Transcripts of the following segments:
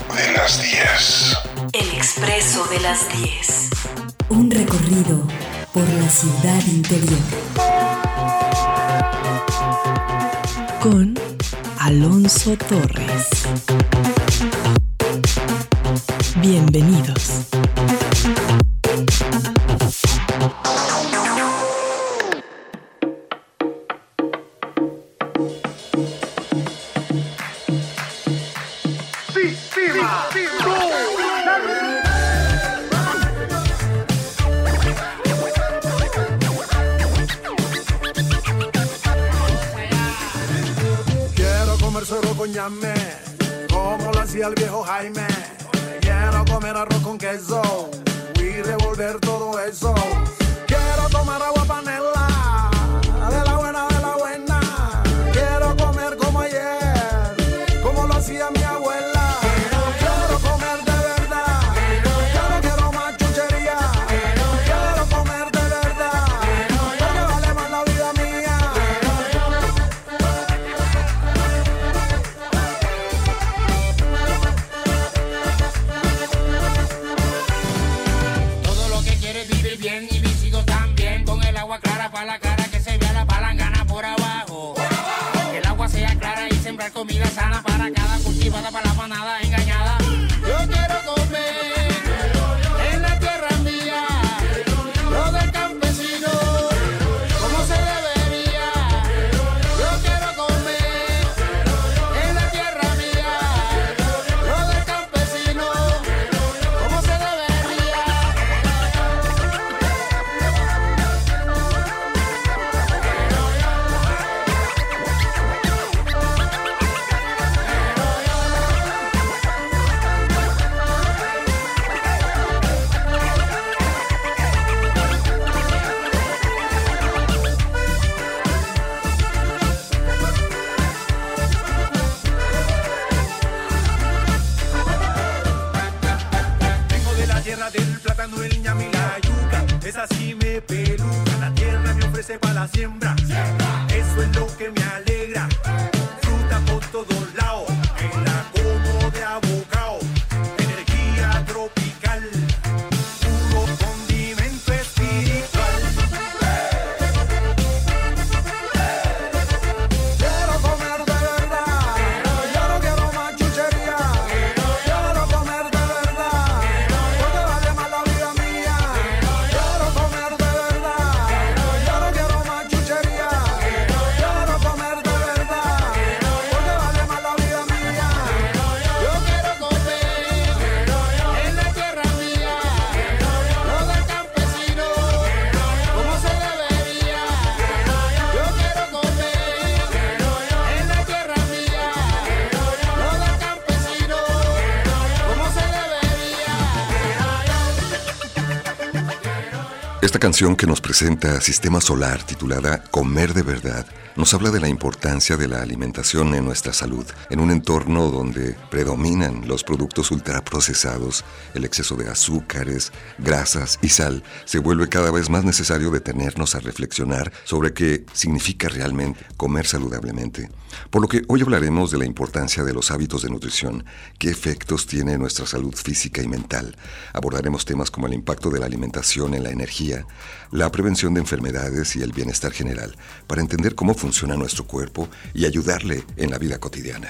de las 10. El Expreso de las 10. Un recorrido por la ciudad interior. Con Alonso Torres. Bienvenidos. Como lo hacía el viejo Jaime. Quiero comer arroz con queso y revolver todo eso. Quiero tomar agua panela, de la buena, de la buena. Quiero comer como ayer, como lo hacía mi abuela. Quiero comer de verdad, yo no quiero más chuchería. Quiero comer de verdad, porque vale más la vida mía. Bien y visigo también con el agua clara para la cara, que se vea la palangana por abajo. Que el agua sea clara y sembrar comida sana para cada cultivada, para la manada engañada. Yo quiero comer en la tierra mía, lo del campesino, como se debería. Yo quiero comer en la tierra mía, lo del campesino, como se debería. Del plátano, el ñame y la yuca, esa sí me peluca. La tierra me ofrece para la siembra, eso es lo que me alegra. Fruta por todos lados, me la como de abocado. Energía tropical, puro condimento espiritual. Quiero comer de verdad, yo no quiero más chuchería. Quiero comer de verdad, porque vale más la vida mía. Quiero comer de verdad, yo no quiero más chuchería. Quiero comer de verdad, porque vale más la vida mía. Yo quiero comer en la tierra mía, lo del campesino, como se debería. Yo quiero comer en la tierra mía, lo del campesino, como se debería. Esta canción que nos presenta Sistema Solar, titulada Comer de Verdad, nos habla de la importancia de la alimentación en nuestra salud, en un entorno donde predominan los productos ultraprocesados, el exceso de azúcares, grasas y sal. Se vuelve cada vez más necesario detenernos a reflexionar sobre qué significa realmente comer saludablemente. Por lo que hoy hablaremos de la importancia de los hábitos de nutrición, qué efectos tiene en nuestra salud física y mental. Abordaremos temas como el impacto de la alimentación en la energía, la prevención de enfermedades y el bienestar general, para entender cómo funciona nuestro cuerpo y ayudarle en la vida cotidiana.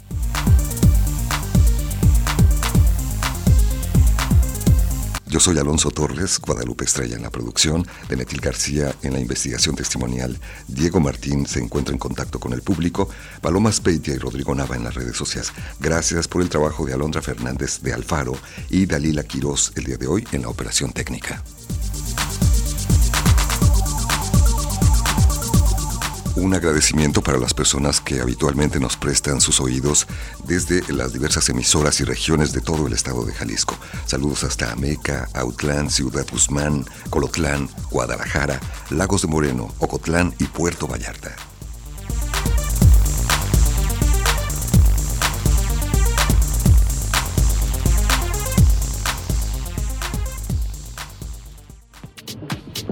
Yo soy Alonso Torres, Guadalupe Estrella en la producción, Denetil García en la investigación testimonial, Diego Martín se encuentra en contacto con el público, Paloma Speitia y Rodrigo Nava en las redes sociales. Gracias por el trabajo de Alondra Fernández de Alfaro y Dalila Quirós el día de hoy en la operación técnica. Un agradecimiento para las personas que habitualmente nos prestan sus oídos desde las diversas emisoras y regiones de todo el estado de Jalisco. Saludos hasta Ameca, Autlán, Ciudad Guzmán, Colotlán, Guadalajara, Lagos de Moreno, Ocotlán y Puerto Vallarta.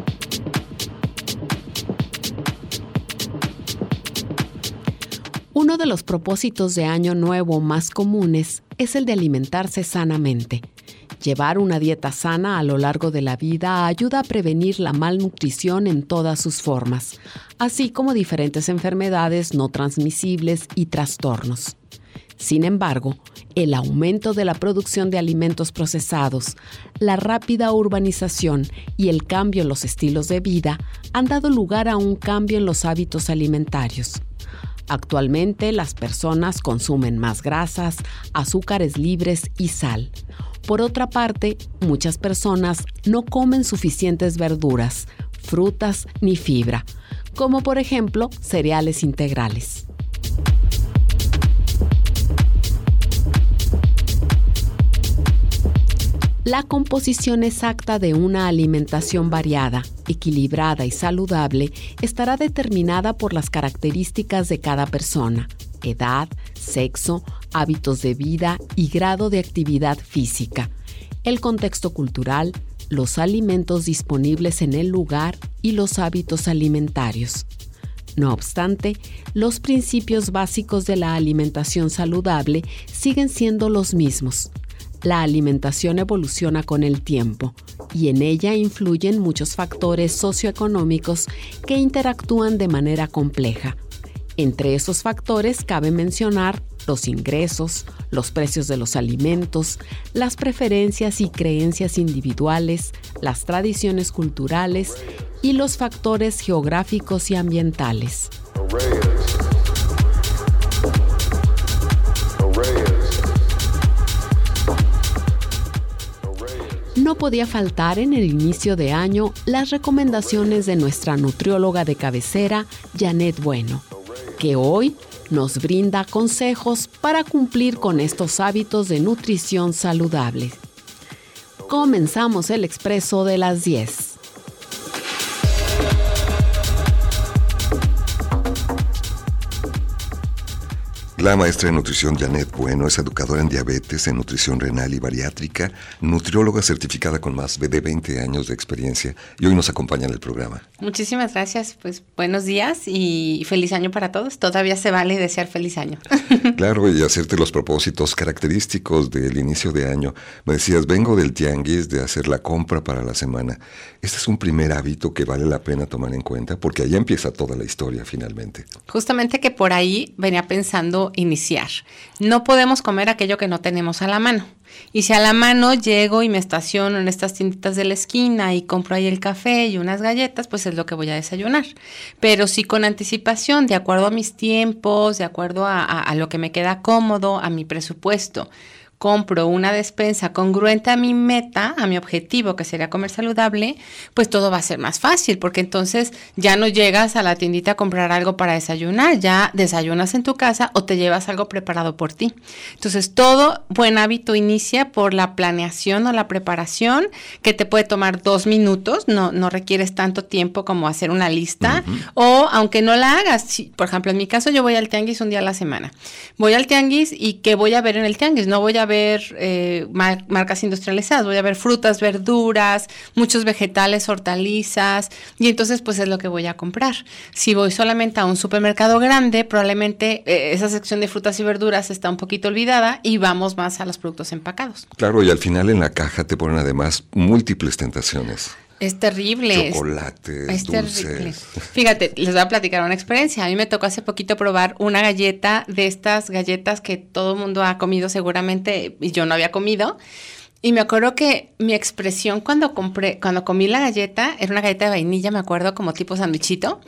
Uno de los propósitos de Año Nuevo más comunes es el de alimentarse sanamente. Llevar una dieta sana a lo largo de la vida ayuda a prevenir la malnutrición en todas sus formas, así como diferentes enfermedades no transmisibles y trastornos. Sin embargo, el aumento de la producción de alimentos procesados, la rápida urbanización y el cambio en los estilos de vida han dado lugar a un cambio en los hábitos alimentarios. Actualmente, las personas consumen más grasas, azúcares libres y sal. Por otra parte, muchas personas no comen suficientes verduras, frutas ni fibra, como por ejemplo cereales integrales. La composición exacta de una alimentación variada, equilibrada y saludable estará determinada por las características de cada persona, edad, sexo, hábitos de vida y grado de actividad física, el contexto cultural, los alimentos disponibles en el lugar y los hábitos alimentarios. No obstante, los principios básicos de la alimentación saludable siguen siendo los mismos. La alimentación evoluciona con el tiempo y en ella influyen muchos factores socioeconómicos que interactúan de manera compleja. Entre esos factores cabe mencionar los ingresos, los precios de los alimentos, las preferencias y creencias individuales, las tradiciones culturales y los factores geográficos y ambientales. No podía faltar en el inicio de año las recomendaciones de nuestra nutrióloga de cabecera, Janet Bueno, que hoy nos brinda consejos para cumplir con estos hábitos de nutrición saludable. Comenzamos el expreso de las 10. La maestra de nutrición Janet Bueno es educadora en diabetes, en nutrición renal y bariátrica, nutrióloga certificada con más de 20 años de experiencia y hoy nos acompaña en el programa. Muchísimas gracias, pues buenos días y feliz año para todos. Todavía se vale desear feliz año. Claro, y hacerte los propósitos característicos del inicio de año. Me decías, vengo del tianguis de hacer la compra para la semana. Este es un primer hábito que vale la pena tomar en cuenta porque ahí empieza toda la historia finalmente. Justamente que por ahí venía pensando iniciar. No podemos comer aquello que no tenemos a la mano. Y si a la mano llego y me estaciono en estas tienditas de la esquina y compro ahí el café y unas galletas, pues es lo que voy a desayunar. Pero si con anticipación, de acuerdo a mis tiempos, de acuerdo a lo que me queda cómodo, a mi presupuesto, compro una despensa congruente a mi meta, a mi objetivo, que sería comer saludable, pues todo va a ser más fácil, porque entonces ya no llegas a la tiendita a comprar algo para desayunar, ya desayunas en tu casa o te llevas algo preparado por ti. Entonces, todo buen hábito inicia por la planeación o la preparación, que te puede tomar 2 minutos, no requieres tanto tiempo como hacer una lista, o aunque no la hagas, si, por ejemplo, en mi caso yo voy al tianguis un día a la semana. Voy al tianguis y ¿qué voy a ver en el tianguis? No voy a ver marcas industrializadas, voy a ver frutas, verduras, muchos vegetales, hortalizas, y entonces pues es lo que voy a comprar. Si voy solamente a un supermercado grande, probablemente esa sección de frutas y verduras está un poquito olvidada y vamos más a los productos empacados. Claro, y al final en la caja te ponen además múltiples tentaciones. Es terrible. Chocolates, dulces. Terrible. Fíjate, les voy a platicar una experiencia. A mí me tocó hace poquito probar una galleta de estas galletas que todo el mundo ha comido seguramente y yo no había comido. Y me acuerdo que mi expresión cuando comí la galleta, era una galleta de vainilla, me acuerdo, como tipo sandwichito.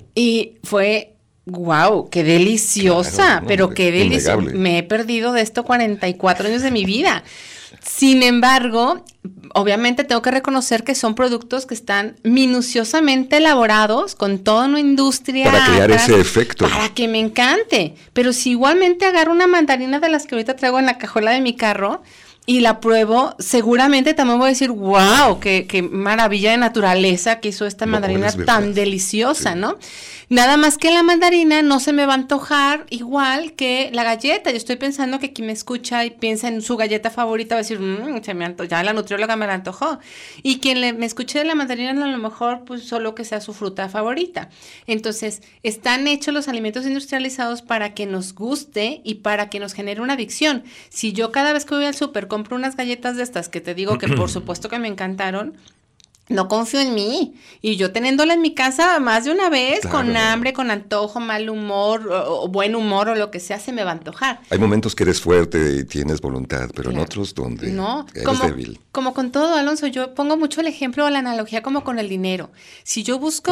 Y fue... ¡Wow! ¡Qué deliciosa! Claro, no, pero qué deliciosa. Me he perdido de esto 44 años de mi vida. Sin embargo, obviamente tengo que reconocer que son productos que están minuciosamente elaborados con toda una industria. Para crear ese efecto. Para que me encante. Pero si igualmente agarro una mandarina de las que ahorita traigo en la cajuela de mi carro y la pruebo, seguramente también voy a decir, wow, qué maravilla de naturaleza que hizo esta mandarina tan deliciosa, sí, ¿no? Nada más que la mandarina no se me va a antojar igual que la galleta. Yo estoy pensando que quien me escucha y piensa en su galleta favorita va a decir, ya la nutrióloga me la antojó. Y quien me escuche de la mandarina a lo mejor pues solo que sea su fruta favorita. Entonces, están hechos los alimentos industrializados para que nos guste y para que nos genere una adicción. Si yo cada vez que voy al súper compro unas galletas de estas que te digo que por supuesto que me encantaron, no confío en mí. Y yo teniéndola en mi casa más de una vez, claro, con hambre, con antojo, mal humor, o buen humor, o lo que sea, se me va a antojar. Hay momentos que eres fuerte y tienes voluntad, pero claro, en otros donde eres débil. Como con todo, Alonso, yo pongo mucho el ejemplo o la analogía como con el dinero. Si yo busco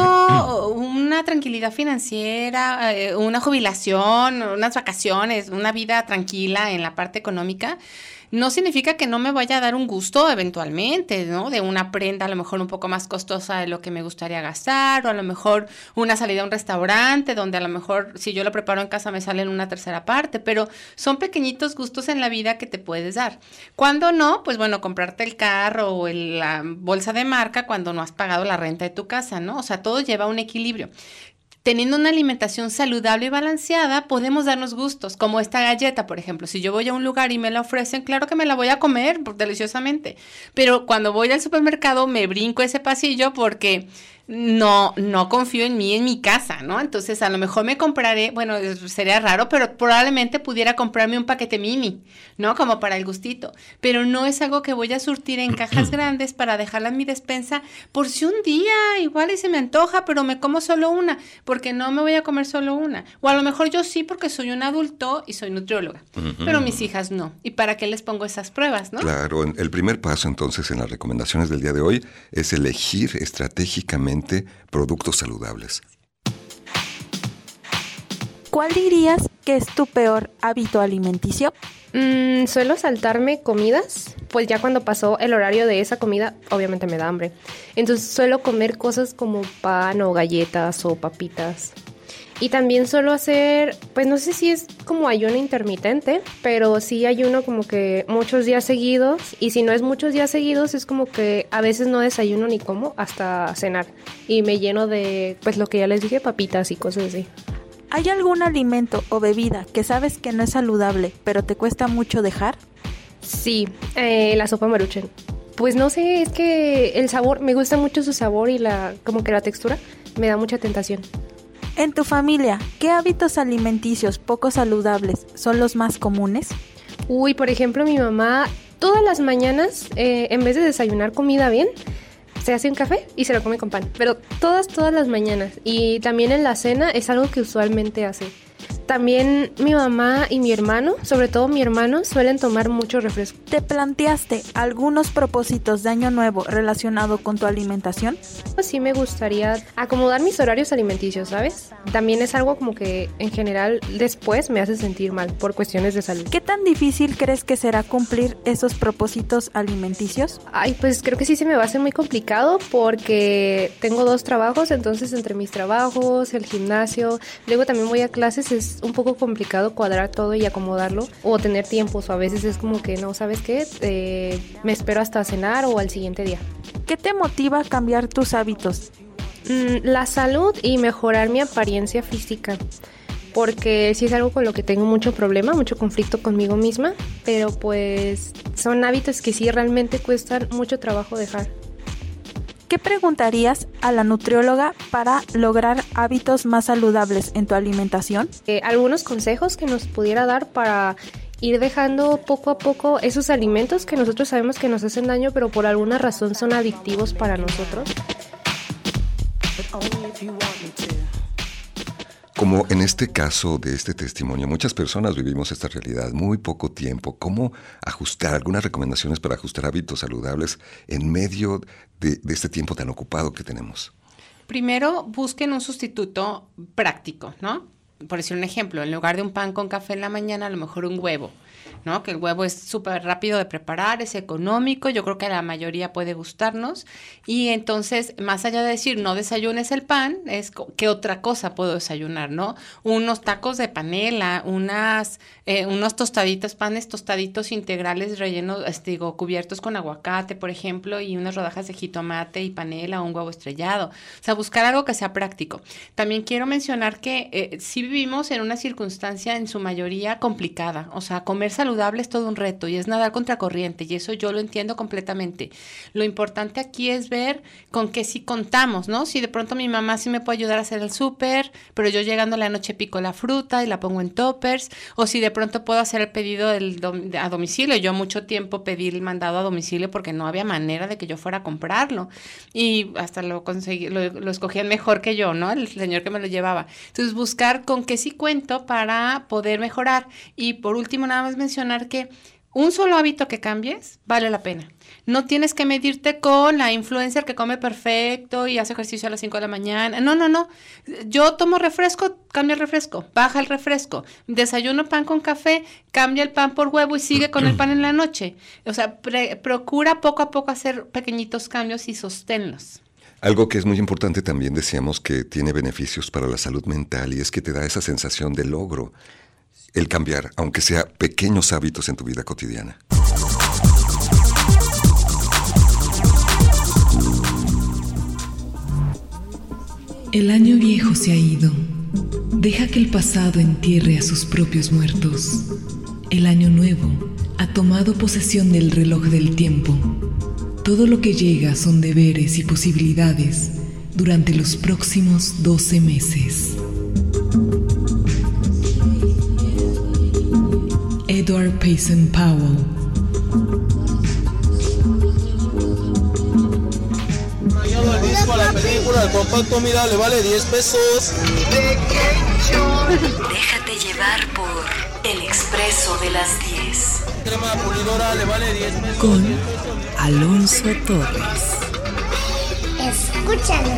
una tranquilidad financiera, una jubilación, unas vacaciones, una vida tranquila en la parte económica, no significa que no me vaya a dar un gusto eventualmente, ¿no? De una prenda a lo mejor un poco más costosa de lo que me gustaría gastar, o a lo mejor una salida a un restaurante donde a lo mejor si yo lo preparo en casa me sale en una tercera parte, pero son pequeñitos gustos en la vida que te puedes dar. Cuando no, pues bueno, comprarte el carro o la bolsa de marca cuando no has pagado la renta de tu casa, ¿no? O sea, todo lleva un equilibrio. Teniendo una alimentación saludable y balanceada, podemos darnos gustos, como esta galleta, por ejemplo. Si yo voy a un lugar y me la ofrecen, claro que me la voy a comer deliciosamente, pero cuando voy al supermercado me brinco ese pasillo porque no confío en mí, en mi casa, ¿no? Entonces, a lo mejor me compraré, bueno, sería raro, pero probablemente pudiera comprarme un paquete mini, ¿no? Como para el gustito, pero no es algo que voy a surtir en cajas grandes para dejarla en mi despensa por si un día igual y se me antoja, pero me como solo una, porque no me voy a comer solo una. O a lo mejor yo sí, porque soy un adulto y soy nutrióloga, pero mis hijas no. ¿Y para qué les pongo esas pruebas, no? Claro, el primer paso entonces en las recomendaciones del día de hoy es elegir estratégicamente productos saludables. ¿Cuál dirías que es tu peor hábito alimenticio? Suelo saltarme comidas, pues ya cuando pasó el horario de esa comida, obviamente me da hambre. Entonces suelo comer cosas como pan o galletas o papitas. Y también suelo hacer, pues no sé si es como ayuno intermitente, pero sí ayuno como que muchos días seguidos. Y si no es muchos días seguidos, es como que a veces no desayuno ni como hasta cenar. Y me lleno de, pues lo que ya les dije, papitas y cosas así. ¿Hay algún alimento o bebida que sabes que no es saludable, pero te cuesta mucho dejar? Sí, la sopa Maruchan. Pues no sé, es que el sabor, me gusta mucho su sabor y como que la textura me da mucha tentación. En tu familia, ¿qué hábitos alimenticios poco saludables son los más comunes? Uy, por ejemplo, mi mamá todas las mañanas, en vez de desayunar comida bien, se hace un café y se lo come con pan. Pero todas las mañanas. Y también en la cena es algo que usualmente hace. También mi mamá y mi hermano, sobre todo mi hermano, suelen tomar mucho refresco. ¿Te planteaste algunos propósitos de año nuevo relacionado con tu alimentación? Pues sí me gustaría acomodar mis horarios alimenticios, ¿sabes? También es algo como que en general después me hace sentir mal por cuestiones de salud. ¿Qué tan difícil crees que será cumplir esos propósitos alimenticios? Ay, pues creo que sí se me va a hacer muy complicado porque tengo 2 trabajos, entonces entre mis trabajos, el gimnasio, luego también voy a clases, es un poco complicado cuadrar todo y acomodarlo o tener tiempos, o a veces es como que no, ¿sabes qué? Me espero hasta cenar o al siguiente día. ¿Qué te motiva a cambiar tus hábitos? La salud y mejorar mi apariencia física, porque sí es algo con lo que tengo mucho problema, mucho conflicto conmigo misma, pero pues son hábitos que sí realmente cuestan mucho trabajo dejar. ¿Qué preguntarías a la nutrióloga para lograr hábitos más saludables en tu alimentación? Algunos consejos que nos pudiera dar para ir dejando poco a poco esos alimentos que nosotros sabemos que nos hacen daño, pero por alguna razón son adictivos para nosotros. Como en este caso de este testimonio, muchas personas vivimos esta realidad muy poco tiempo. ¿Cómo ajustar? Algunas recomendaciones para ajustar hábitos saludables en medio de este tiempo tan ocupado que tenemos. Primero, busquen un sustituto práctico, ¿no? Por decir un ejemplo, en lugar de un pan con café en la mañana, a lo mejor un huevo. ¿no? Que el huevo es súper rápido de preparar, es económico, yo creo que a la mayoría puede gustarnos. Y entonces, más allá de decir no desayunes el pan, es ¿qué otra cosa puedo desayunar, no? Unos tacos de panela, unos tostaditos, panes tostaditos integrales rellenos, cubiertos con aguacate, por ejemplo, y unas rodajas de jitomate y panela o un huevo estrellado. O sea, buscar algo que sea práctico. También quiero mencionar que sí vivimos en una circunstancia en su mayoría complicada. O sea, comer saludable es todo un reto y es nadar contra corriente, y eso yo lo entiendo completamente. Lo importante aquí es ver con qué sí contamos, ¿no? Si de pronto mi mamá sí me puede ayudar a hacer el súper, pero yo llegando a la noche pico la fruta y la pongo en toppers, o si de pronto puedo hacer el pedido a domicilio. Yo mucho tiempo pedí el mandado a domicilio porque no había manera de que yo fuera a comprarlo, y hasta lo conseguí, lo escogían mejor que yo, ¿no? El señor que me lo llevaba. Entonces, buscar con qué sí cuento para poder mejorar. Y por último, nada más mencionar que un solo hábito que cambies vale la pena. No tienes que medirte con la influencer que come perfecto y hace ejercicio a las 5 de la mañana. No. Yo tomo refresco, cambia el refresco, baja el refresco. Desayuno pan con café, cambia el pan por huevo y sigue con el pan en la noche. O sea, procura poco a poco hacer pequeñitos cambios y sosténlos. Algo que es muy importante también, decíamos, que tiene beneficios para la salud mental, y es que te da esa sensación de logro, el cambiar, aunque sea pequeños hábitos en tu vida cotidiana. El año viejo se ha ido. Deja que el pasado entierre a sus propios muertos. El año nuevo ha tomado posesión del reloj del tiempo. Todo lo que llega son deberes y posibilidades durante los próximos 12 meses. Edward Payson Powell. El disco a la película, el compacto, mira, le vale 10 pesos. Déjate llevar por El Expreso de las 10. Crema pulidora, le vale 10 pesos. Con Alonso Torres. Escúchanos.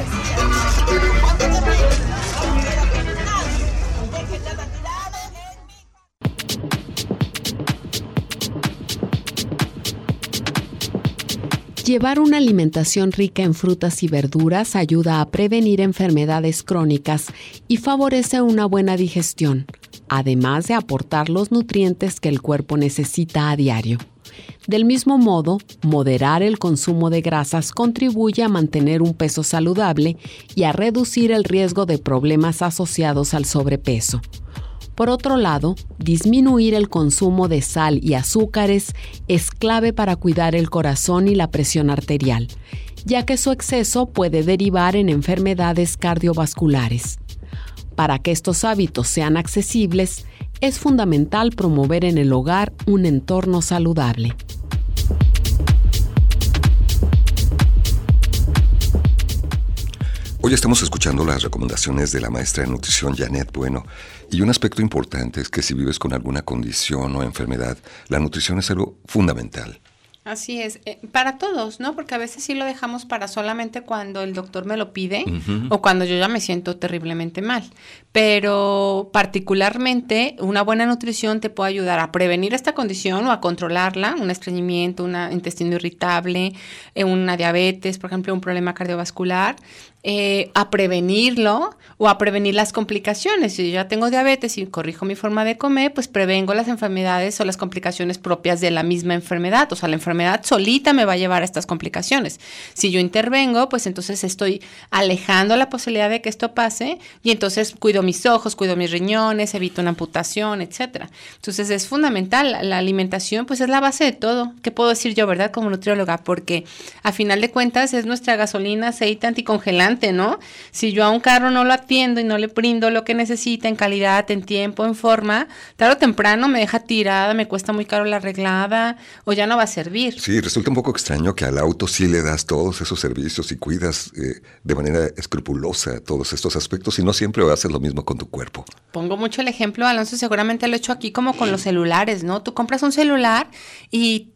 Llevar una alimentación rica en frutas y verduras ayuda a prevenir enfermedades crónicas y favorece una buena digestión, además de aportar los nutrientes que el cuerpo necesita a diario. Del mismo modo, moderar el consumo de grasas contribuye a mantener un peso saludable y a reducir el riesgo de problemas asociados al sobrepeso. Por otro lado, disminuir el consumo de sal y azúcares es clave para cuidar el corazón y la presión arterial, ya que su exceso puede derivar en enfermedades cardiovasculares. Para que estos hábitos sean accesibles, es fundamental promover en el hogar un entorno saludable. Hoy estamos escuchando las recomendaciones de la maestra de nutrición Janet Bueno, y un aspecto importante es que si vives con alguna condición o enfermedad, la nutrición es algo fundamental. Así es, para todos, ¿no? Porque a veces sí lo dejamos para solamente cuando el doctor me lo pide o cuando yo ya me siento terriblemente mal. Pero particularmente una buena nutrición te puede ayudar a prevenir esta condición o a controlarla, un estreñimiento, un intestino irritable, una diabetes, por ejemplo, un problema cardiovascular, a prevenirlo o a prevenir las complicaciones. Si yo ya tengo diabetes y corrijo mi forma de comer, pues prevengo las enfermedades o las complicaciones propias de la misma enfermedad. O sea, la enfermedad solita me va a llevar a estas complicaciones. Si yo intervengo, pues entonces estoy alejando la posibilidad de que esto pase, y entonces cuido mis ojos, cuido mis riñones, evito una amputación, etcétera. Entonces es fundamental. La alimentación pues es la base de todo. ¿Qué puedo decir yo, verdad, como nutrióloga? Porque a final de cuentas es nuestra gasolina, aceite, anticongelante, ¿no? Si yo a un carro no lo atiendo y no le brindo lo que necesita en calidad, en tiempo, en forma, tarde o temprano me deja tirada, me cuesta muy caro la arreglada o ya no va a servir. Sí, resulta un poco extraño que al auto sí le das todos esos servicios y cuidas de manera escrupulosa todos estos aspectos, y no siempre haces lo mismo con tu cuerpo. Pongo mucho el ejemplo, Alonso, seguramente lo he hecho aquí como con los celulares, ¿no? Tú compras un celular y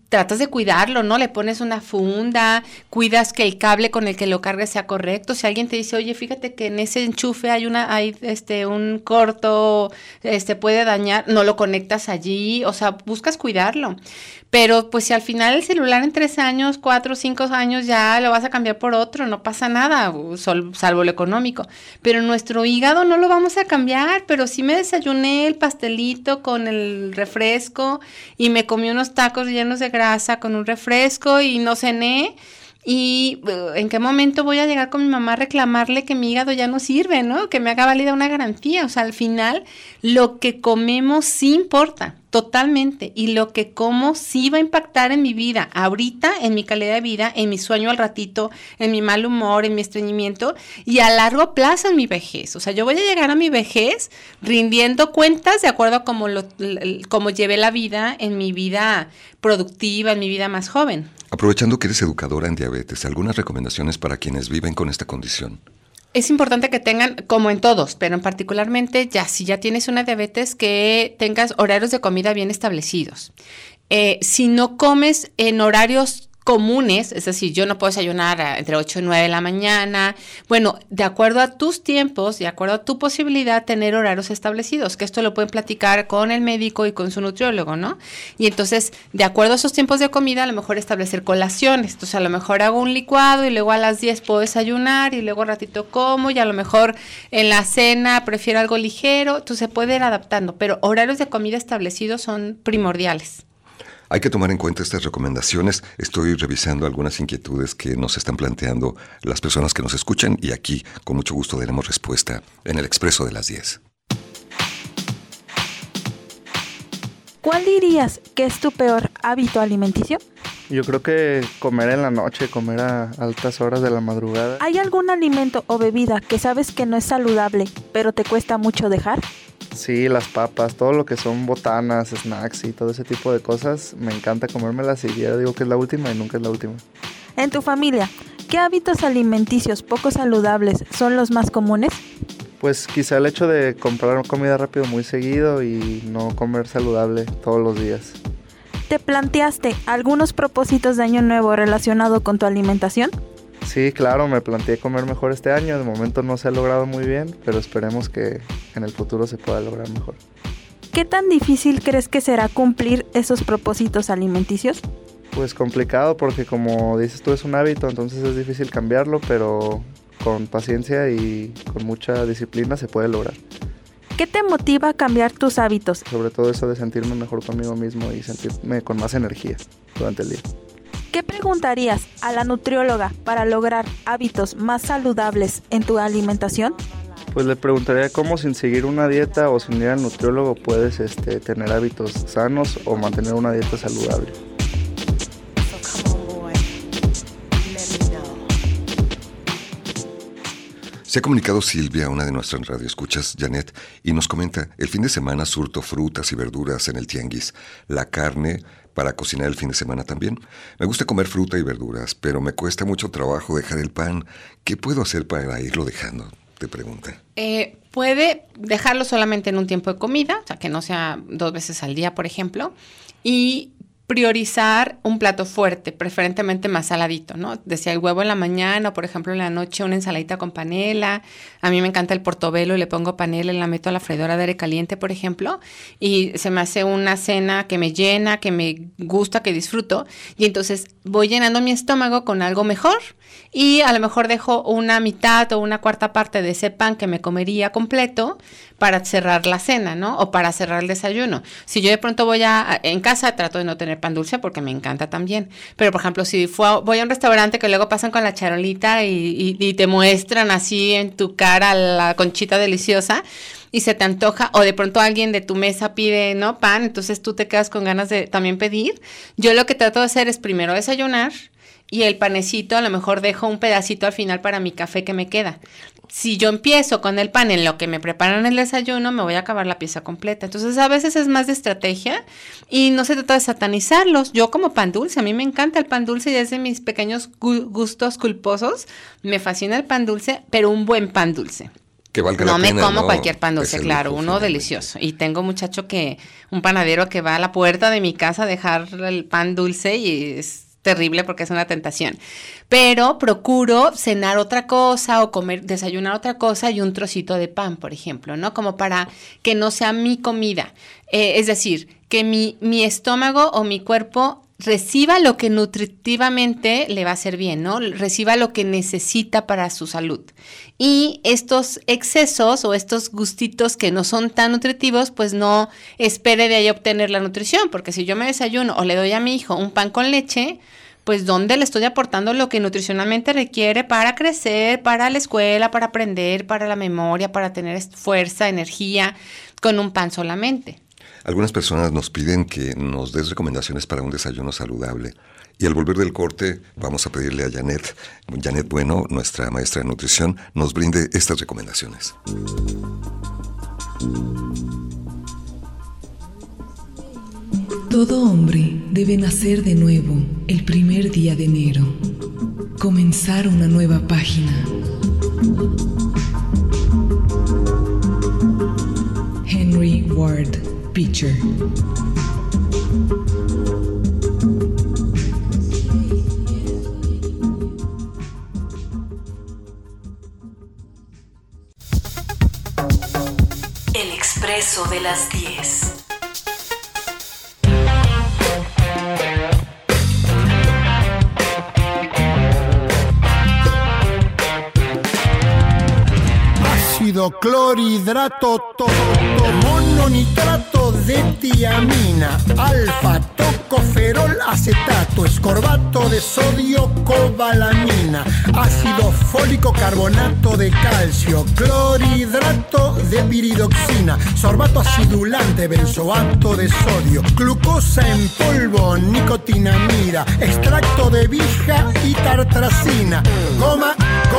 tratas de cuidarlo, ¿no? Le pones una funda, cuidas que el cable con el que lo cargues sea correcto. Si alguien te dice, oye, fíjate que en ese enchufe hay un corto, puede dañar, no lo conectas allí, o sea, buscas cuidarlo. Pero pues si al final el celular en 3 años, 4, 5 años ya lo vas a cambiar por otro, no pasa nada, salvo lo económico. Pero nuestro hígado no lo vamos a cambiar, pero sí me desayuné el pastelito con el refresco y me comí unos tacos llenos de grasa con un refresco y no cené. ¿Y en qué momento voy a llegar con mi mamá a reclamarle que mi hígado ya no sirve, ¿no? Que me haga válida una garantía. O sea, al final, lo que comemos sí importa, totalmente. Y lo que como sí va a impactar en mi vida, ahorita, en mi calidad de vida, en mi sueño al ratito, en mi mal humor, en mi estreñimiento, y a largo plazo en mi vejez. O sea, yo voy a llegar a mi vejez rindiendo cuentas de acuerdo a cómo llevé la vida en mi vida productiva, en mi vida más joven. Aprovechando que eres educadora en diabetes, ¿algunas recomendaciones para quienes viven con esta condición? Es importante que tengan, como en todos, pero en particularmente si ya tienes una diabetes, que tengas horarios de comida bien establecidos. Si no comes en horarios comunes, es decir, yo no puedo desayunar entre 8 y 9 de la mañana, bueno, de acuerdo a tus tiempos, de acuerdo a tu posibilidad, tener horarios establecidos, que esto lo pueden platicar con el médico y con su nutriólogo, ¿no? Y entonces, de acuerdo a esos tiempos de comida, a lo mejor establecer colaciones, entonces a lo mejor hago un licuado y luego a las 10 puedo desayunar y luego un ratito como y a lo mejor en la cena prefiero algo ligero, entonces se puede ir adaptando, pero horarios de comida establecidos son primordiales. Hay que tomar en cuenta estas recomendaciones. Estoy revisando algunas inquietudes que nos están planteando las personas que nos escuchan y aquí con mucho gusto daremos respuesta en el Expreso de las 10. ¿Cuál dirías que es tu peor hábito alimenticio? Yo creo que comer en la noche, comer a altas horas de la madrugada. ¿Hay algún alimento o bebida que sabes que no es saludable, pero te cuesta mucho dejar? Sí, las papas, todo lo que son botanas, snacks y todo ese tipo de cosas, me encanta comérmelas y ya digo que es la última y nunca es la última. En tu familia, ¿qué hábitos alimenticios poco saludables son los más comunes? Pues quizá el hecho de comprar comida rápido muy seguido y no comer saludable todos los días. ¿Te planteaste algunos propósitos de año nuevo relacionado con tu alimentación? Sí, claro, me planteé comer mejor este año, de momento no se ha logrado muy bien, pero esperemos que en el futuro se pueda lograr mejor. ¿Qué tan difícil crees que será cumplir esos propósitos alimenticios? Pues complicado porque como dices tú es un hábito, entonces es difícil cambiarlo, pero con paciencia y con mucha disciplina se puede lograr. ¿Qué te motiva a cambiar tus hábitos? Sobre todo eso de sentirme mejor conmigo mismo y sentirme con más energía durante el día. ¿Qué preguntarías a la nutrióloga para lograr hábitos más saludables en tu alimentación? Pues le preguntaría cómo sin seguir una dieta o sin ir al nutriólogo puedes tener hábitos sanos o mantener una dieta saludable. Se ha comunicado Silvia, una de nuestras radioescuchas, Janet, y nos comenta: el fin de semana surto frutas y verduras en el tianguis, la carne para cocinar el fin de semana también. Me gusta comer fruta y verduras, pero me cuesta mucho trabajo dejar el pan. ¿Qué puedo hacer para irlo dejando?, te pregunta. Puede dejarlo solamente en un tiempo de comida, o sea, que no sea 2 veces al día, por ejemplo, y priorizar un plato fuerte, preferentemente más saladito, ¿no? Decía el huevo en la mañana o, por ejemplo, en la noche una ensaladita con panela. A mí me encanta el portobelo y le pongo panela y la meto a la freidora de aire caliente, por ejemplo, y se me hace una cena que me llena, que me gusta, que disfruto, y entonces voy llenando mi estómago con algo mejor y a lo mejor dejo una mitad o una cuarta parte de ese pan que me comería completo para cerrar la cena, ¿no? O para cerrar el desayuno. Si yo de pronto en casa trato de no tener pan dulce porque me encanta también. Pero, por ejemplo, si voy a un restaurante que luego pasan con la charolita y te muestran así en tu cara la conchita deliciosa y se te antoja, o de pronto alguien de tu mesa pide, ¿no?, pan, entonces tú te quedas con ganas de también pedir. Yo lo que trato de hacer es primero desayunar y el panecito, a lo mejor dejo un pedacito al final para mi café que me queda. Si yo empiezo con el pan en lo que me preparan el desayuno, me voy a acabar la pieza completa. Entonces, a veces es más de estrategia y no se trata de satanizarlos. Yo como pan dulce, a mí me encanta el pan dulce y es de mis pequeños gustos culposos. Me fascina el pan dulce, pero un buen pan dulce. Que valga no la pena, me como ¿no? cualquier pan dulce, Es el claro, lujo, uno finalmente. delicioso. Y tengo un panadero que va a la puerta de mi casa a dejar el pan dulce y es terrible porque es una tentación. Pero procuro cenar otra cosa o desayunar otra cosa y un trocito de pan, por ejemplo, ¿no? Como para que no sea mi comida. Es decir, que mi estómago o mi cuerpo reciba lo que nutritivamente le va a hacer bien, ¿no? Reciba lo que necesita para su salud. Y estos excesos o estos gustitos que no son tan nutritivos, pues no espere de ahí obtener la nutrición, porque si yo me desayuno o le doy a mi hijo un pan con leche, pues ¿dónde le estoy aportando lo que nutricionalmente requiere para crecer, para la escuela, para aprender, para la memoria, para tener fuerza, energía, con un pan solamente? Algunas personas nos piden que nos des recomendaciones para un desayuno saludable. Y al volver del corte, vamos a pedirle a Janet Bueno, nuestra maestra de nutrición, nos brinde estas recomendaciones. Todo hombre debe nacer de nuevo el primer día de enero. Comenzar una nueva página. Henry Ward Beecher. El expreso de las 10. Ácido clorhidrato, mononitrato de tiamina, alfa tocoferol acetato, escorbato de sodio, cobalamina, ácido fólico, carbonato de calcio, clorhidrato de piridoxina, sorbato acidulante, benzoato de sodio, glucosa en polvo, nicotinamida, extracto de vija y tartracina, goma.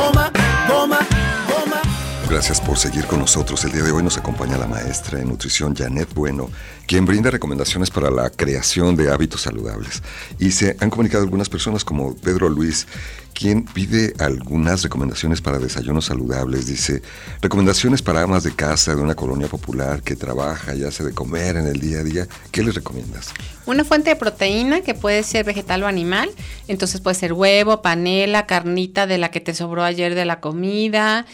Gracias por seguir con nosotros. El día de hoy nos acompaña la maestra de nutrición Janet Bueno, quien brinda recomendaciones para la creación de hábitos saludables. Y se han comunicado algunas personas como Pedro Luis, quien pide algunas recomendaciones para desayunos saludables. Dice, recomendaciones para amas de casa de una colonia popular que trabaja y hace de comer en el día a día. ¿Qué les recomiendas? Una fuente de proteína que puede ser vegetal o animal, entonces puede ser huevo, panela, carnita de la que te sobró ayer de la comida,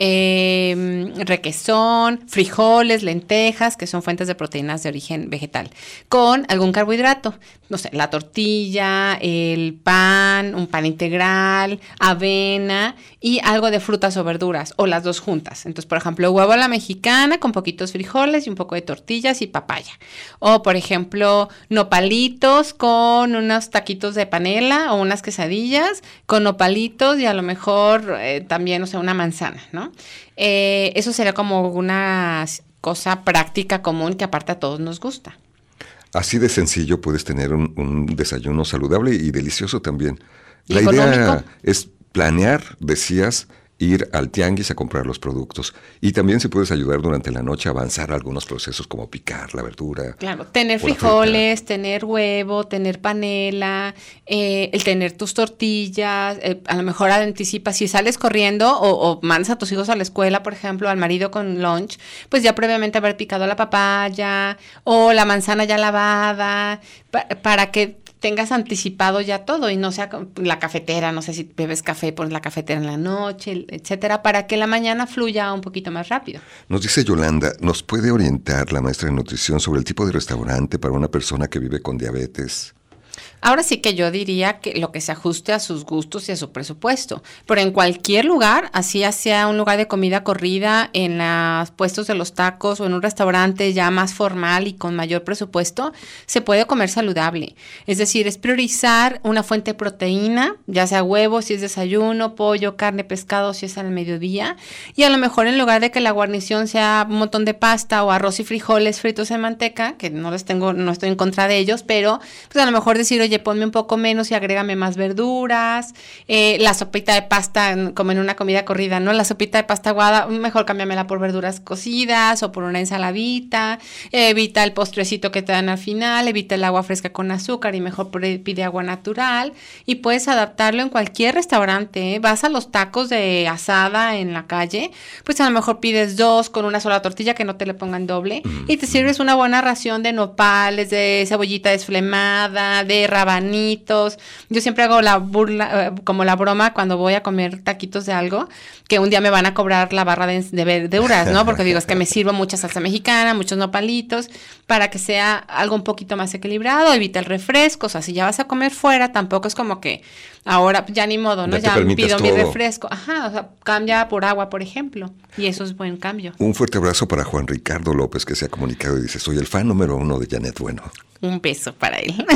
requesón, frijoles, lentejas, que son fuentes de proteínas de origen vegetal, con algún carbohidrato, no sé, la tortilla, el pan, un pan integral, avena y algo de frutas o verduras, o las dos juntas. Entonces, por ejemplo, huevo a la mexicana con poquitos frijoles y un poco de tortillas y papaya. O, por ejemplo, nopalitos con unos taquitos de panela o unas quesadillas con nopalitos y a lo mejor también, o sea, una manzana, ¿no? Eso sería como una cosa práctica común que aparte a todos nos gusta. Así de sencillo puedes tener un desayuno saludable y delicioso también. La económico. idea es planear, decías, ir al tianguis a comprar los productos. Y también se puedes ayudar durante la noche a avanzar algunos procesos como picar la verdura. Claro, tener frijoles, tener huevo, tener panela, el tener tus tortillas, a lo mejor anticipas, si sales corriendo o mandas a tus hijos a la escuela, por ejemplo, al marido con lunch, pues ya previamente haber picado la papaya o la manzana ya lavada, para que tengas anticipado ya todo y no sea la cafetera, no sé si bebes café, pones la cafetera en la noche, etcétera, para que la mañana fluya un poquito más rápido. Nos dice Yolanda, ¿nos puede orientar la maestra de nutrición sobre el tipo de restaurante para una persona que vive con diabetes? Ahora sí que yo diría que lo que se ajuste a sus gustos y a su presupuesto, pero en cualquier lugar, así sea un lugar de comida corrida, en los puestos de los tacos o en un restaurante ya más formal y con mayor presupuesto, se puede comer saludable. Es decir, es priorizar una fuente de proteína, ya sea huevo, si es desayuno, pollo, carne, pescado, si es al mediodía, y a lo mejor en lugar de que la guarnición sea un montón de pasta o arroz y frijoles fritos en manteca, que no estoy en contra de ellos, pero pues a lo mejor decir, oye, oye, ponme un poco menos y agrégame más verduras. La sopita de pasta, como en una comida corrida, ¿no? La sopita de pasta aguada, mejor cámbiamela por verduras cocidas o por una ensaladita. Evita el postrecito que te dan al final, evita el agua fresca con azúcar y mejor pide agua natural. Y puedes adaptarlo en cualquier restaurante, ¿eh? Vas a los tacos de asada en la calle, pues a lo mejor pides 2 con una sola tortilla, que no te le pongan doble, y te sirves una buena ración de nopales, de cebollita desflemada, de rabanitos. Yo siempre hago la burla, como la broma cuando voy a comer taquitos de algo, que un día me van a cobrar la barra de verduras, ¿no? Porque digo, es que me sirvo mucha salsa mexicana, muchos nopalitos, para que sea algo un poquito más equilibrado, evita el refresco. O sea, si ya vas a comer fuera, tampoco es como que ahora ya ni modo, ¿no? Ya pido mi refresco. Ajá, o sea, cambia por agua, por ejemplo. Y eso es buen cambio. Un fuerte abrazo para Juan Ricardo López, que se ha comunicado y dice, soy el fan número 1 de Janet Bueno. Un beso para él.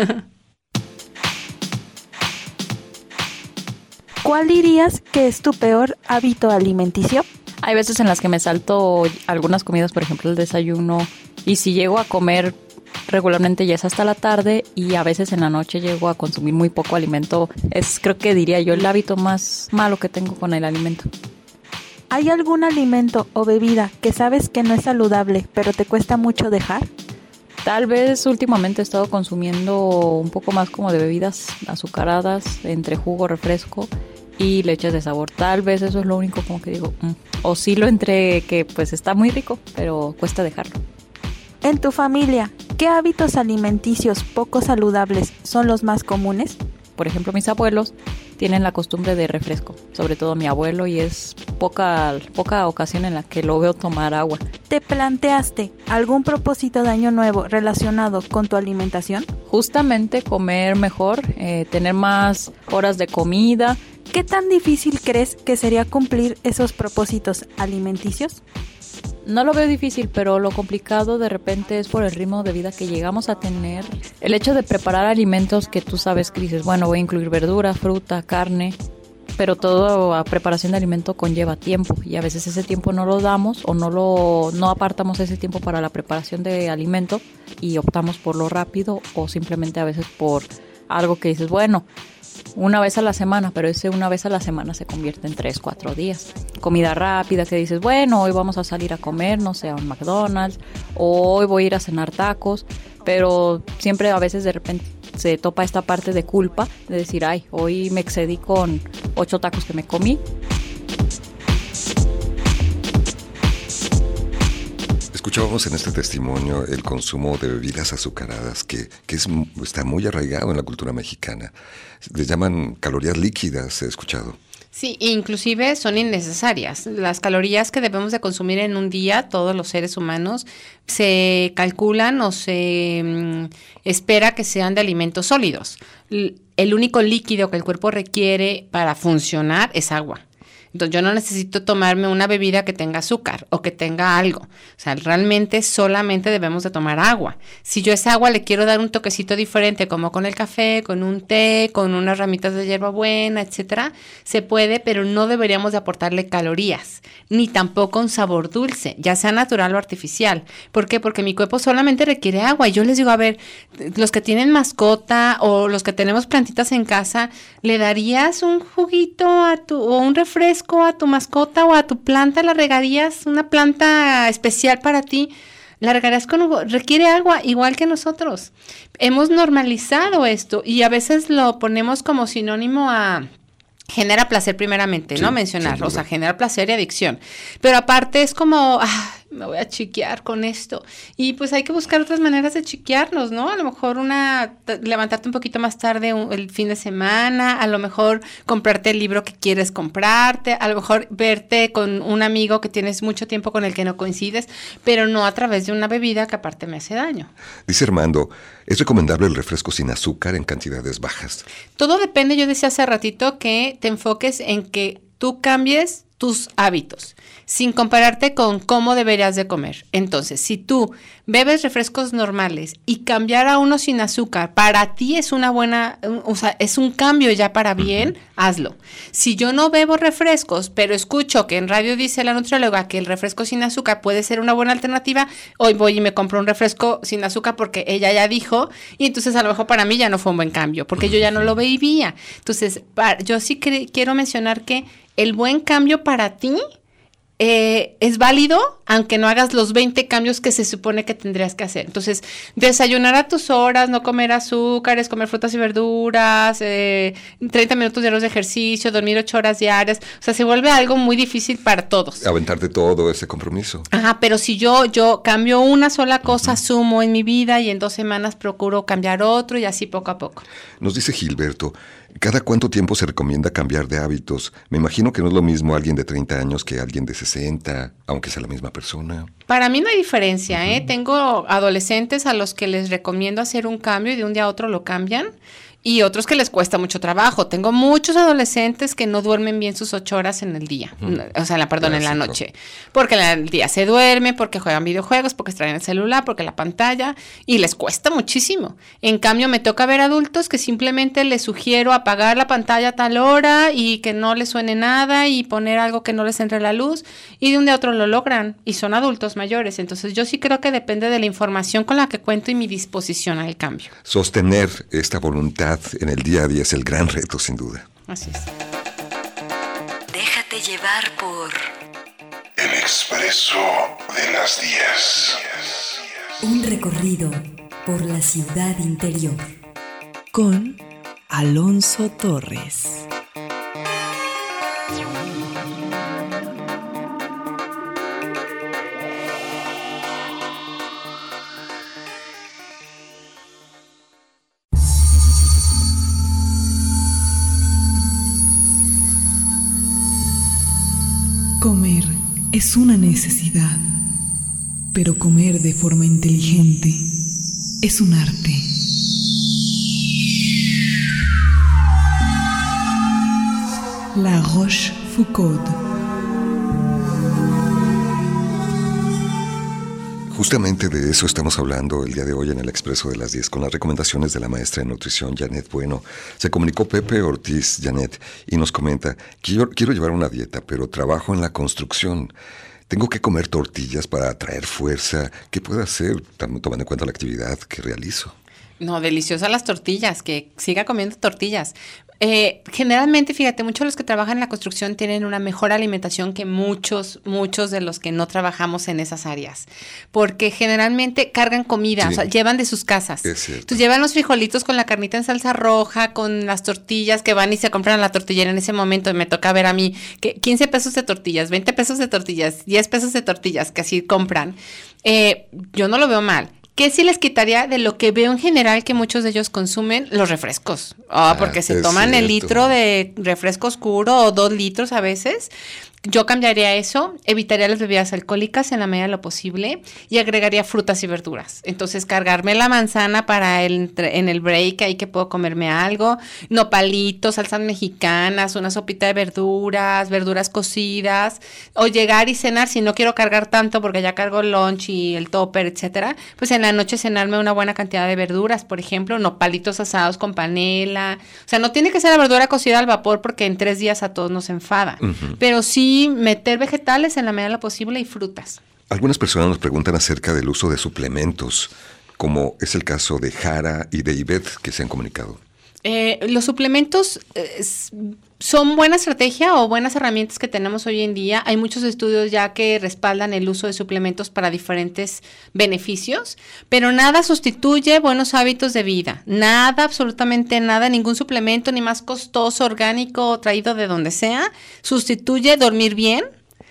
¿Cuál dirías que es tu peor hábito alimenticio? Hay veces en las que me salto algunas comidas, por ejemplo el desayuno, y si llego a comer regularmente ya es hasta la tarde, y a veces en la noche llego a consumir muy poco alimento. Es, creo que diría yo, el hábito más malo que tengo con el alimento. ¿Hay algún alimento o bebida que sabes que no es saludable, pero te cuesta mucho dejar? Tal vez últimamente he estado consumiendo un poco más como de bebidas azucaradas, entre jugo, refresco y leches de sabor. Tal vez eso es lo único como que digo, oscilo entre que pues está muy rico, pero cuesta dejarlo. En tu familia, ¿qué hábitos alimenticios poco saludables son los más comunes? Por ejemplo, mis abuelos tienen la costumbre de refresco, sobre todo mi abuelo, y es poca ocasión en la que lo veo tomar agua. ¿Te planteaste algún propósito de año nuevo relacionado con tu alimentación? Justamente comer mejor, tener más horas de comida. ¿Qué tan difícil crees que sería cumplir esos propósitos alimenticios? No lo veo difícil, pero lo complicado de repente es por el ritmo de vida que llegamos a tener. El hecho de preparar alimentos que tú sabes que dices, bueno, voy a incluir verdura, fruta, carne, pero toda preparación de alimento conlleva tiempo, y a veces ese tiempo no lo damos o no apartamos ese tiempo para la preparación de alimento y optamos por lo rápido, o simplemente a veces por algo que dices, bueno, una vez a la semana, pero ese una vez a la semana se convierte en 3-4 días. Comida rápida que dices, bueno, hoy vamos a salir a comer, no sé, a un McDonald's, o hoy voy a ir a cenar tacos, pero siempre a veces de repente se topa esta parte de culpa de decir, ay, hoy me excedí con 8 tacos que me comí. Escuchábamos en este testimonio el consumo de bebidas azucaradas que está muy arraigado en la cultura mexicana. Les llaman calorías líquidas, he escuchado. Sí, inclusive son innecesarias. Las calorías que debemos de consumir en un día, todos los seres humanos, se calculan o se espera que sean de alimentos sólidos. El único líquido que el cuerpo requiere para funcionar es agua. Entonces yo no necesito tomarme una bebida que tenga azúcar o que tenga algo. O sea, realmente solamente debemos de tomar agua. Si yo esa agua le quiero dar un toquecito diferente, como con el café, con un té, con unas ramitas de hierbabuena, etcétera, se puede, pero no deberíamos de aportarle calorías, ni tampoco un sabor dulce, ya sea natural o artificial. ¿Por qué? Porque mi cuerpo solamente requiere agua. Y yo les digo, a ver, los que tienen mascota o los que tenemos plantitas en casa, ¿le darías un juguito o un refresco a tu mascota o a tu planta? ¿La regarías? Una planta especial para ti, la regarías requiere agua igual que nosotros. Hemos normalizado esto y a veces lo ponemos como sinónimo a genera placer primeramente, sí, ¿no? Mencionar, o sea, genera placer y adicción. Pero aparte es como, me voy a chiquear con esto. Y pues hay que buscar otras maneras de chiquearnos, ¿no? A lo mejor levantarte un poquito más tarde el fin de semana, a lo mejor comprarte el libro que quieres comprarte, a lo mejor verte con un amigo que tienes mucho tiempo con el que no coincides, pero no a través de una bebida que aparte me hace daño. Dice Armando, ¿es recomendable el refresco sin azúcar en cantidades bajas? Todo depende, yo decía hace ratito que te enfoques en que tú cambies tus hábitos, sin compararte con cómo deberías de comer. Entonces, si tú bebes refrescos normales y cambiar a uno sin azúcar, para ti es una buena, o sea, es un cambio ya para bien, hazlo. Si yo no bebo refrescos, pero escucho que en radio dice la nutrióloga que el refresco sin azúcar puede ser una buena alternativa, hoy voy y me compro un refresco sin azúcar porque ella ya dijo, y entonces a lo mejor para mí ya no fue un buen cambio, porque yo ya no lo bebía. Entonces, yo sí quiero mencionar que el buen cambio para ti es válido, aunque no hagas los 20 cambios que se supone que tendrías que hacer. Entonces, desayunar a tus horas, no comer azúcares, comer frutas y verduras, 30 minutos diarios de ejercicio, dormir 8 horas diarias. O sea, se vuelve algo muy difícil para todos. Aventarte todo ese compromiso. Ajá, pero si yo cambio una sola cosa, sumo en mi vida y en 2 semanas procuro cambiar otro y así poco a poco. Nos dice Gilberto, ¿cada cuánto tiempo se recomienda cambiar de hábitos? Me imagino que no es lo mismo alguien de 30 años que alguien de 60, aunque sea la misma persona. Para mí no hay diferencia, Tengo adolescentes a los que les recomiendo hacer un cambio y de un día a otro lo cambian. Y otros que les cuesta mucho trabajo. Tengo muchos adolescentes que no duermen bien sus 8 horas en el día. O sea, en la noche. Porque en el día se duerme, porque juegan videojuegos, porque extraen el celular, porque la pantalla. Y les cuesta muchísimo. En cambio, me toca ver adultos que simplemente les sugiero apagar la pantalla a tal hora y que no les suene nada y poner algo que no les entre la luz. Y de un día a otro lo logran. Y son adultos mayores. Entonces, yo sí creo que depende de la información con la que cuento y mi disposición al cambio. Sostener esta voluntad en el día a día es el gran reto, sin duda. Así es. Déjate llevar por El Expreso de las 10. un recorrido por la ciudad interior. Con Alonso Torres. Comer es una necesidad, pero comer de forma inteligente es un arte. La Rochefoucauld. Justamente de eso estamos hablando el día de hoy en el Expreso de las 10, con las recomendaciones de la maestra de nutrición, Janet Bueno. Se comunicó Pepe Ortiz, Janet, y nos comenta: quiero llevar una dieta, pero trabajo en la construcción. Tengo que comer tortillas para atraer fuerza. ¿Qué puedo hacer, tomando en cuenta la actividad que realizo? No, deliciosas las tortillas, que siga comiendo tortillas. Generalmente, fíjate, muchos de los que trabajan en la construcción tienen una mejor alimentación que muchos de los que no trabajamos en esas áreas, porque generalmente cargan comida, sí, o sea, llevan de sus casas. Es cierto. Entonces llevan los frijolitos con la carnita en salsa roja, con las tortillas que van y se compran a la tortillera en ese momento. Me toca ver a mí que 15 pesos de tortillas, 20 pesos de tortillas, 10 pesos de tortillas que así compran. Yo no lo veo mal. ¿Qué sí les quitaría de lo que veo en general que muchos de ellos consumen? Los refrescos. Porque se toman el litro de refresco oscuro o 2 litros a veces. Yo cambiaría eso, evitaría las bebidas alcohólicas en la medida de lo posible y agregaría frutas y verduras. Entonces, cargarme la manzana para en el break, ahí que puedo comerme algo, nopalitos, salsas mexicanas, una sopita de verduras cocidas, o llegar y cenar, si no quiero cargar tanto porque ya cargo el lunch y el topper, etcétera, pues en la noche cenarme una buena cantidad de verduras, por ejemplo, nopalitos asados con panela. O sea, no tiene que ser la verdura cocida al vapor porque en 3 días a todos nos enfada, pero sí meter vegetales en la medida de lo posible y frutas. Algunas personas nos preguntan acerca del uso de suplementos, como es el caso de Jara y de Ivette, que se han comunicado. Los suplementos son buena estrategia o buenas herramientas que tenemos hoy en día. Hay muchos estudios ya que respaldan el uso de suplementos para diferentes beneficios, pero nada sustituye buenos hábitos de vida. Nada, absolutamente nada, ningún suplemento, ni más costoso, orgánico o traído de donde sea, sustituye dormir bien,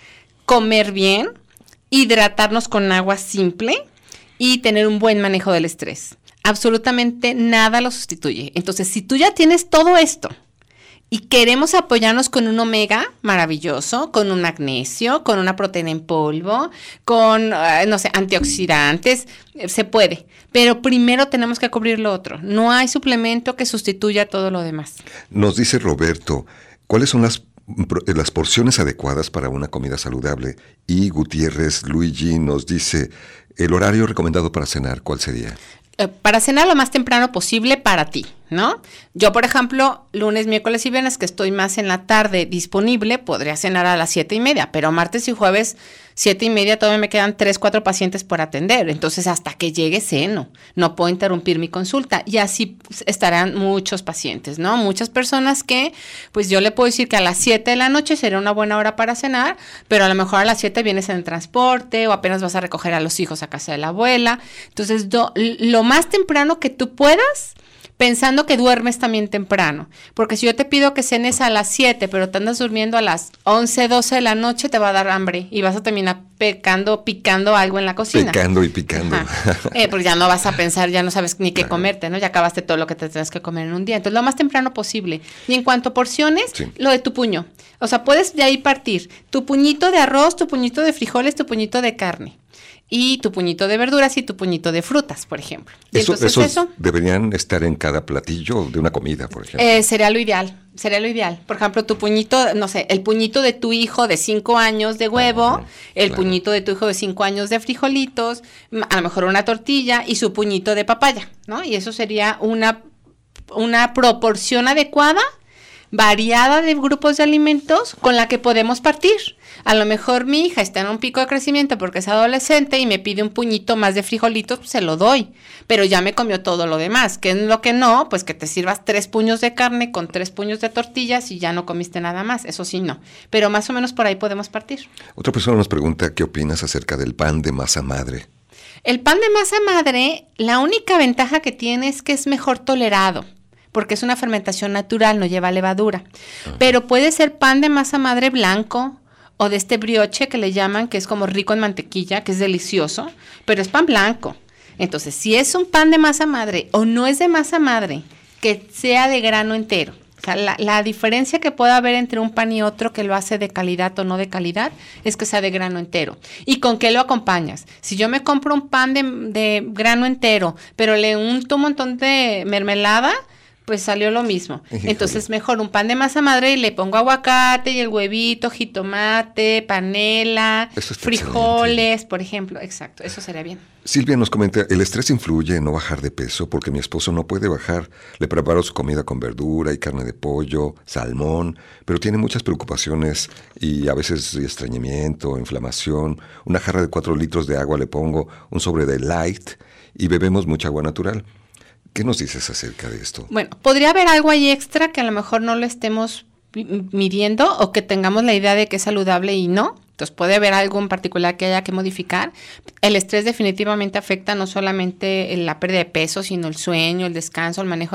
comer bien, hidratarnos con agua simple y tener un buen manejo del estrés. Absolutamente nada lo sustituye. Entonces, si tú ya tienes todo esto y queremos apoyarnos con un omega maravilloso, con un magnesio, con una proteína en polvo, con, antioxidantes, se puede. Pero primero tenemos que cubrir lo otro. No hay suplemento que sustituya todo lo demás. Nos dice Roberto, ¿cuáles son las las porciones adecuadas para una comida saludable. Y Gutiérrez Luigi nos dice, el horario recomendado para cenar, ¿cuál sería? Para cenar lo más temprano posible para ti, ¿no? Yo, por ejemplo, lunes, miércoles y viernes, que estoy más en la tarde disponible, podría cenar a las 7:30, pero martes y jueves, 7:30, todavía me quedan 3, 4 pacientes por atender. Entonces, hasta que llegue ceno, no puedo interrumpir mi consulta. Y así estarán muchos pacientes, ¿no? Muchas personas que, pues yo le puedo decir que a las 7 de la noche sería una buena hora para cenar, pero a lo mejor a las 7 vienes en el transporte o apenas vas a recoger a los hijos a casa de la abuela. Entonces, lo más temprano que tú puedas, pensando que duermes también temprano, porque si yo te pido que cenes a las 7, pero te andas durmiendo a las 11, 12 de la noche, te va a dar hambre y vas a terminar picando algo en la cocina. Picando y picando. Porque ya no vas a pensar, ya no sabes ni qué comerte, ¿no? Ya acabaste todo lo que te tienes que comer en un día. Entonces, lo más temprano posible. Y en cuanto a porciones, lo de tu puño. O sea, puedes de ahí partir tu puñito de arroz, tu puñito de frijoles, tu puñito de carne. Y tu puñito de verduras y tu puñito de frutas, por ejemplo. Eso deberían estar en cada platillo de una comida, por ejemplo. Sería lo ideal. Por ejemplo, tu puñito, no sé, el puñito de tu hijo de 5 años de huevo, puñito de tu hijo de 5 años de frijolitos, a lo mejor una tortilla y su puñito de papaya, ¿no? Y eso sería una proporción adecuada, variada de grupos de alimentos con la que podemos partir. A lo mejor mi hija está en un pico de crecimiento porque es adolescente y me pide un puñito más de frijolitos, pues se lo doy, pero ya me comió todo lo demás. ¿Qué es lo que no? Pues que te sirvas 3 puños de carne con 3 puños de tortillas y ya no comiste nada más, eso sí no, pero más o menos por ahí podemos partir. Otra persona nos pregunta qué opinas acerca del pan de masa madre. El pan de masa madre, la única ventaja que tiene es que es mejor tolerado, porque es una fermentación natural, no lleva levadura. Pero puede ser pan de masa madre blanco o de este brioche que le llaman, que es como rico en mantequilla, que es delicioso, pero es pan blanco. Entonces, si es un pan de masa madre o no es de masa madre, que sea de grano entero. O sea, la diferencia que pueda haber entre un pan y otro que lo hace de calidad o no de calidad es que sea de grano entero. ¿Y con qué lo acompañas? Si yo me compro un pan de grano entero, pero le unto un montón de mermelada, pues salió lo mismo. Entonces, mejor un pan de masa madre y le pongo aguacate y el huevito, jitomate, panela, frijoles, por ejemplo. Exacto, eso sería bien. Silvia nos comenta, el estrés influye en no bajar de peso porque mi esposo no puede bajar. Le preparo su comida con verdura y carne de pollo, salmón, pero tiene muchas preocupaciones y a veces estreñimiento, inflamación. Una jarra de 4 litros de agua le pongo, un sobre de Light y bebemos mucha agua natural. ¿Qué nos dices acerca de esto? Bueno, podría haber algo ahí extra que a lo mejor no lo estemos midiendo o que tengamos la idea de que es saludable y no. Entonces puede haber algo en particular que haya que modificar. El estrés definitivamente afecta no solamente la pérdida de peso, sino el sueño, el descanso, el manejo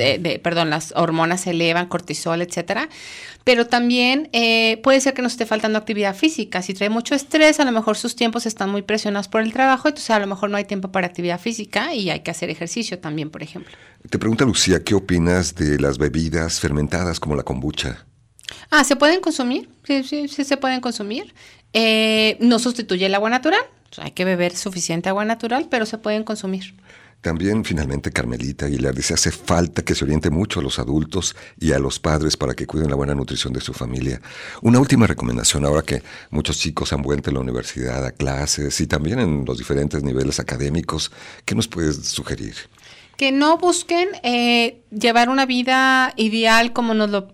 las hormonas se elevan, cortisol, etcétera. Pero también puede ser que nos esté faltando actividad física. Si trae mucho estrés, a lo mejor sus tiempos están muy presionados por el trabajo, entonces a lo mejor no hay tiempo para actividad física y hay que hacer ejercicio también, por ejemplo. Te pregunta Lucía, ¿qué opinas de las bebidas fermentadas como la kombucha? ¿Se pueden consumir? Sí, se pueden consumir. No sustituye el agua natural. O sea, hay que beber suficiente agua natural, pero se pueden consumir. También, finalmente, Carmelita Aguilar dice, hace falta que se oriente mucho a los adultos y a los padres para que cuiden la buena nutrición de su familia. Una última recomendación, ahora que muchos chicos han vuelto a la universidad a clases y también en los diferentes niveles académicos, ¿qué nos puedes sugerir? Que no busquen llevar una vida ideal como nos lo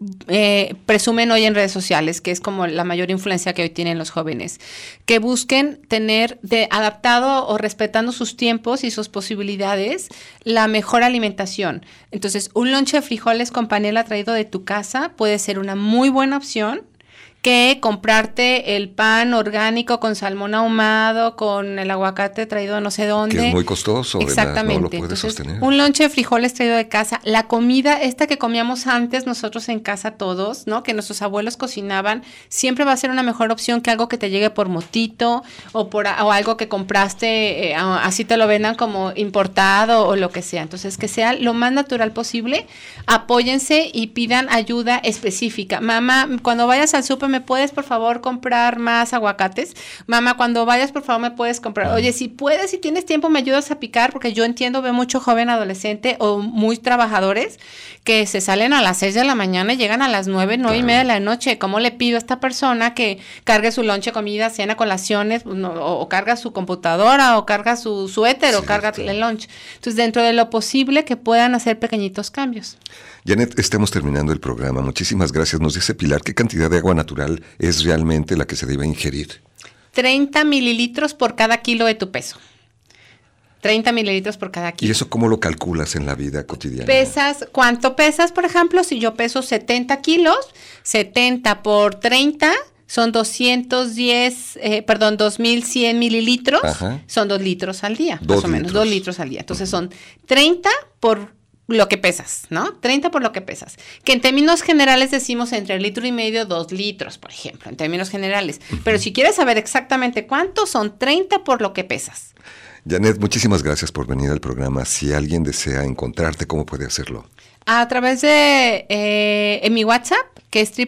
presumen hoy en redes sociales, que es como la mayor influencia que hoy tienen los jóvenes, que busquen tener adaptado o respetando sus tiempos y sus posibilidades la mejor alimentación. Entonces, un lonche de frijoles con panela traído de tu casa puede ser una muy buena opción que comprarte el pan orgánico con salmón ahumado, con el aguacate traído de no sé dónde. Que es muy costoso. Exactamente. No lo puedes sostener. Un lonche de frijoles traído de casa. La comida esta que comíamos antes nosotros en casa todos, ¿no? Que nuestros abuelos cocinaban, siempre va a ser una mejor opción que algo que te llegue por motito o algo que compraste, así te lo vendan como importado o lo que sea. Entonces, que sea lo más natural posible. Apóyense y pidan ayuda específica. Mamá, cuando vayas al súper ¿me puedes por favor comprar más aguacates? Mamá, cuando vayas por favor me puedes comprar. Oye, si puedes, si tienes tiempo me ayudas a picar, porque yo entiendo, veo mucho joven adolescente o muy trabajadores que se salen a las 6 de la mañana y llegan a las 9:30 de la noche. ¿Cómo le pido a esta persona que cargue su lonche, comida, cena, colaciones, o carga su computadora, o carga su suéter, o carga el lunch? Entonces, dentro de lo posible, que puedan hacer pequeñitos cambios. Janet, estamos terminando el programa. Muchísimas gracias. Nos dice Pilar, ¿qué cantidad de agua natural es realmente la que se debe ingerir? 30 mililitros por cada kilo de tu peso. 30 mililitros por cada kilo. ¿Y eso cómo lo calculas en la vida cotidiana? ¿Cuánto pesas, por ejemplo? Si yo peso 70 kilos, 70 por 30 son 2.100 mililitros. Ajá. Son 2 litros al día, más o menos, 2 litros al día. Entonces son 30 por lo que pesas, ¿no? 30 por lo que pesas. Que en términos generales decimos entre 1,5 litros, 2 litros, por ejemplo, en términos generales. Pero si quieres saber exactamente cuánto, son 30 por lo que pesas. Janet, muchísimas gracias por venir al programa. Si alguien desea encontrarte, ¿cómo puede hacerlo? A través de en mi WhatsApp, que es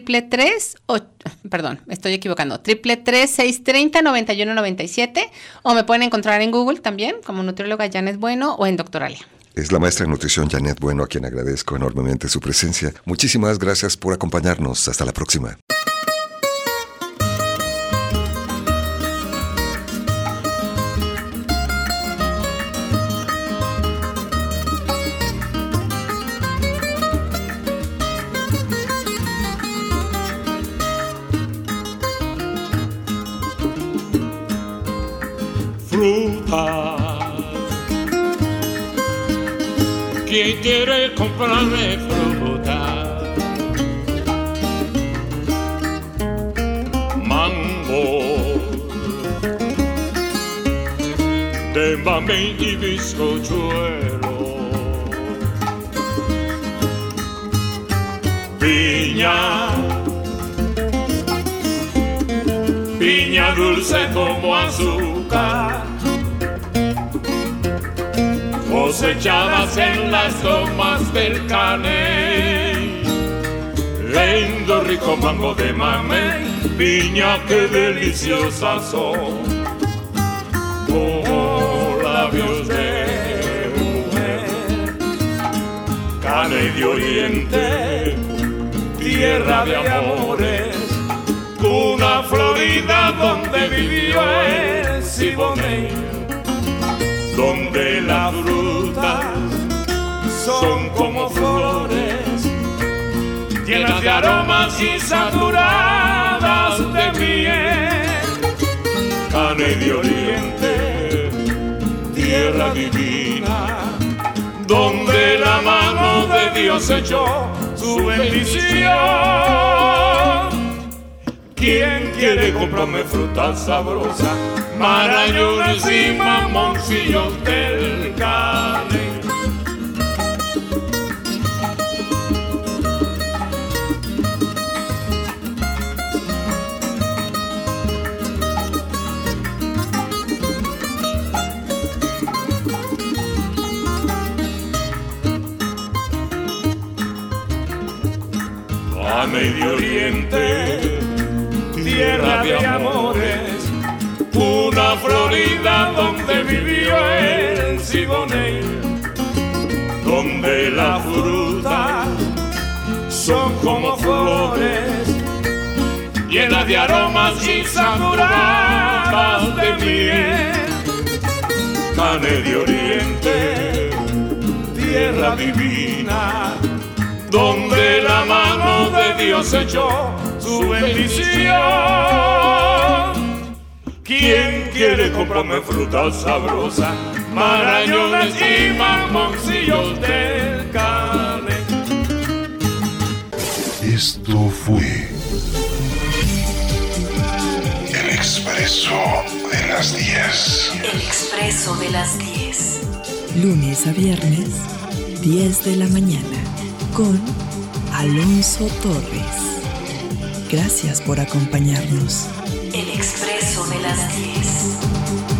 333-630-9197, o me pueden encontrar en Google también, como nutrióloga Janet Bueno, o en Doctoralia. Es la maestra de nutrición Janet Bueno, a quien agradezco enormemente su presencia. Muchísimas gracias por acompañarnos. Hasta la próxima. ¿Quién quiere comprarme fruta? Mango de mamey y bizcochuelo, piña dulce como azúcar, cosechadas en las lomas del Caney, lindo rico mango de mamey, piña que deliciosas son, como labios de mujer. Caney de Oriente, tierra de amores, una Florida donde vivió el Siboney, donde las frutas son como flores, llenas de aromas y saturadas de miel. Caney de Oriente, tierra divina, donde la mano de Dios echó su bendición. ¿Quién quiere comprarme fruta sabrosa, marañones y mamoncillos del Caney? Caney de Oriente, tierra de amores, una Florida donde vivió el Siboney, donde las frutas son como flores, llenas de aromas y saturadas de miel. Caney de Oriente, tierra divina, donde la mano de Dios echó su bendición. ¿Quién quiere comprarme fruta sabrosa, marañones y mamoncillos del Caney? Esto fue El Expreso de las 10. El Expreso de las 10. Lunes a viernes, 10 de la mañana, con Alonso Torres. Gracias por acompañarnos. El Expreso de las 10.